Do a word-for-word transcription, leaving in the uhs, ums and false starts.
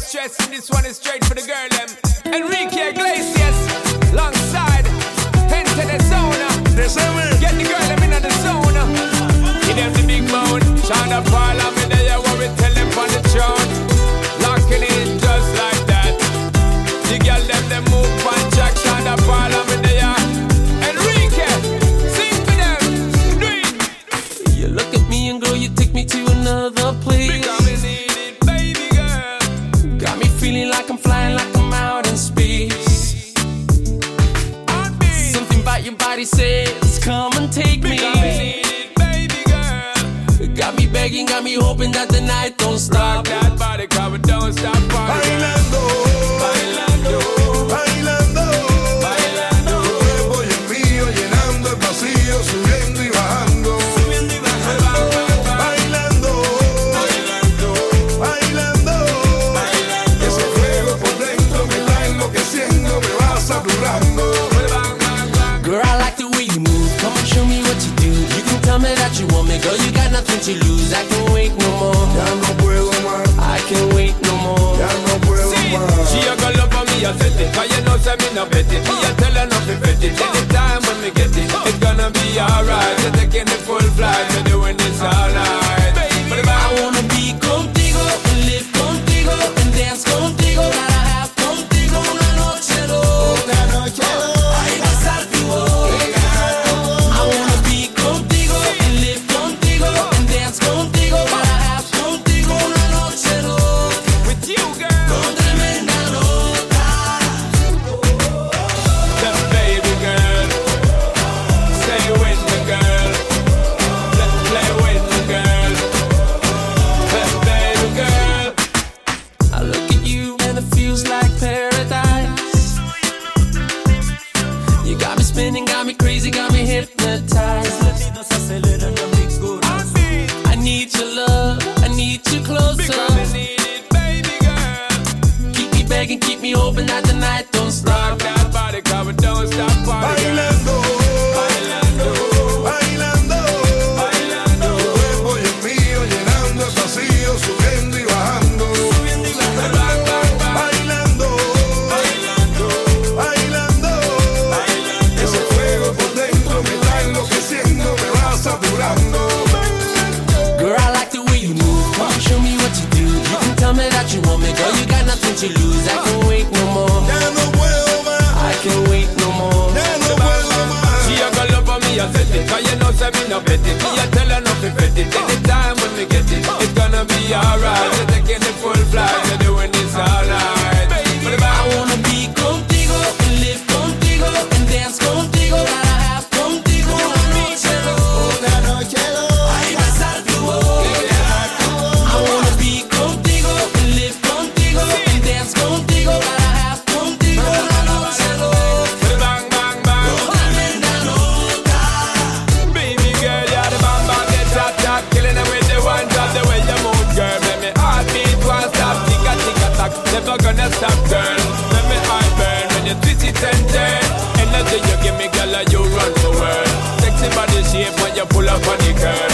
stressing. This one is straight for the girl them. Enrique Iglesias, alongside Enter the Zone. Get the girl them in the zone. Give them the big bone. Shonda Paul, I'm in there, what we tell them on the throne. Locking in just like that. The girl them, them move on track. Shonda Paul, I'm in there. Enrique, sing for them. Do it. You look at me and girl, you take me to another place. Because we need it, baby girl. Got me feeling like I'm flying, like I'm out in space. Something about your body says, come and take me. Because we need it, baby girl. Got me begging, got me hoping that the night don't stop. Rock that body, cause we don't stop partying. Bailando, Bailando, bailando, bailando. tu cuerpo y el mío llenando el vacío, subiendo y bajando. Subiendo y bajando. Bailando, Bailando, bailando, bailando. ese fuego por dentro me está enloqueciendo, me va saturando. Bang, bang, bang. Girl, I like the way you move. Come and show me what you do. You can tell me that you want me, girl. You got nothing to lose. I can't wait no more. Ya no puedo más, I can't wait no more. ya no puedo See, más. she a go love for me, I set it. Cause you know, say me no bet it. Me a tell her not to bet it. Anytime when me get it, it's gonna be alright. You're taking the full flight, you're doing this all night. But if I I wanna be contigo and live contigo and dance contigo. Gotta have contigo una noche loca. Ay, besarte hoy. I wanna be contigo and live contigo and dance contigo. Gotta have contigo una noche loca. with you, girl, Con tremenda nota. the baby girl, stay with the girl, let's play with the girl, the baby girl. I look at you and it feels like paradise. You got me spinning, got me crazy, got me hypnotized. I need your love, I need you closer. Because we need it, baby girl. Keep me begging, keep me hoping that the night don't Rock stop. that body, cause we don't stop partying. Bailando, Bailando, bailando, bailando, tu cuerpo y el mío llenando el vacío, subiendo y bajando. bang, bang, bang. Bailando, Bailando, bailando, bailando. ese fuego por dentro me está enloqueciendo, me va saturando. Girl, I like the way you move. Come on, show me what you do. You can tell me that you want me, girl. You got nothing to lose. I can't wait no more. Ya no puedo más, I can't wait no more. ya no puedo más. She a go love for me, I set it. Cause you know, say me no bet it. Me a tell her not to bet it. Anytime when we get it, it's gonna be alright. You're taking the full flight, you're doing this all night. But if I I wanna be contigo and live contigo and dance contigo. Gotta have contigo una noche loca. Ay, besarte hoy. I wanna be contigo and live contigo and dance contigo. Gotta have contigo una noche loca. bang, bang, bang. Tremenda nota. Baby girl, you're the bang, bang, the top, top. Killing them with the one drop, the way you move, girl. Make me heartbeat won't stop, tick a tick a tock. Never gonna stop, girl. Make me heart burn when you twist it and turn. Energy you give me, girl, you run the world. Sexy body shape when you pull up on the curve.